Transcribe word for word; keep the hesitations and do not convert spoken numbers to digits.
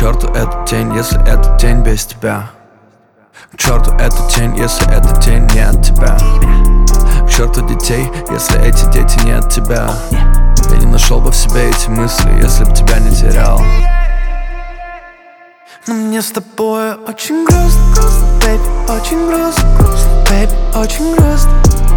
черту эту тень, если эта тень без тебя. К черту эту тень, если эта тень не от тебя. К черту детей, если эти дети не от тебя. Я не нашел бы в себе эти мысли, если б тебя не терял. Но мне с тобой очень грустно, baby, очень грустно, baby, очень грустно.